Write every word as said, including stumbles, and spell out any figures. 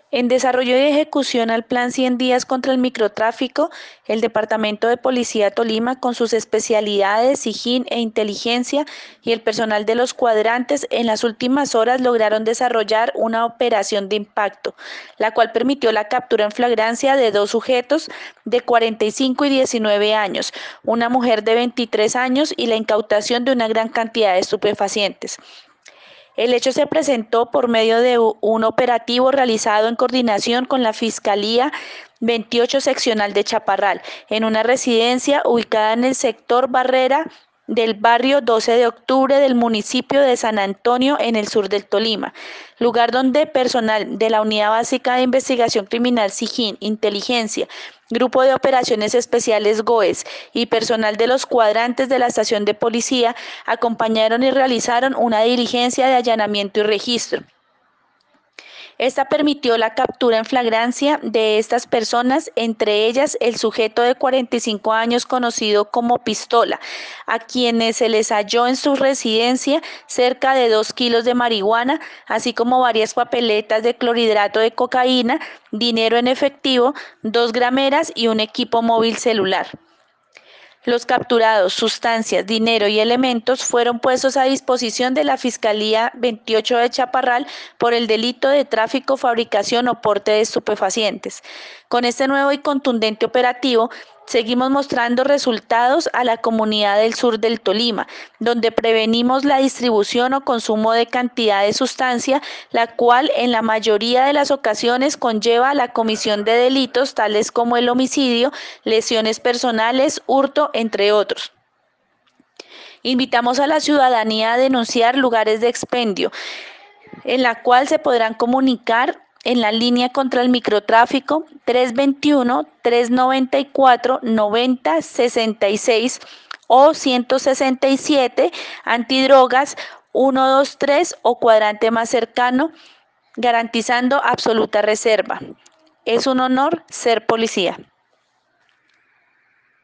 En desarrollo y ejecución al Plan cien días contra el microtráfico, el Departamento de Policía Tolima, con sus especialidades, SIJIN e inteligencia, y el personal de los cuadrantes, en las últimas horas lograron desarrollar una operación de impacto, la cual permitió la captura en flagrancia de dos sujetos de cuarenta y cinco y diecinueve años, una mujer de veintitrés años, y la incautación de una gran cantidad de estupefacientes. El hecho se presentó por medio de un operativo realizado en coordinación con la Fiscalía veintiocho Seccional de Chaparral, en una residencia ubicada en el sector Barrera del barrio doce de octubre del municipio de San Antonio, en el sur del Tolima, lugar donde personal de la Unidad Básica de Investigación Criminal SIJIN, Inteligencia, Grupo de Operaciones Especiales GOES y personal de los cuadrantes de la estación de policía acompañaron y realizaron una diligencia de allanamiento y registro. Esta permitió la captura en flagrancia de estas personas, entre ellas el sujeto de cuarenta y cinco años conocido como Pistola, a quienes se les halló en su residencia cerca de dos kilos de marihuana, así como varias papeletas de clorhidrato de cocaína, dinero en efectivo, dos grameras y un equipo móvil celular. Los capturados, sustancias, dinero y elementos fueron puestos a disposición de la Fiscalía veintiocho de Chaparral por el delito de tráfico, fabricación o porte de estupefacientes. Con este nuevo y contundente operativo, seguimos mostrando resultados a la comunidad del sur del Tolima, donde prevenimos la distribución o consumo de cantidad de sustancia, la cual en la mayoría de las ocasiones conlleva la comisión de delitos tales como el homicidio, lesiones personales, hurto, entre otros. Invitamos a la ciudadanía a denunciar lugares de expendio, en la cual se podrán comunicar en la línea contra el microtráfico tres veintiuno, trescientos noventa y cuatro, noventa sesenta y seis o ciento sesenta y siete, antidrogas ciento veintitrés o cuadrante más cercano, garantizando absoluta reserva. Es un honor ser policía.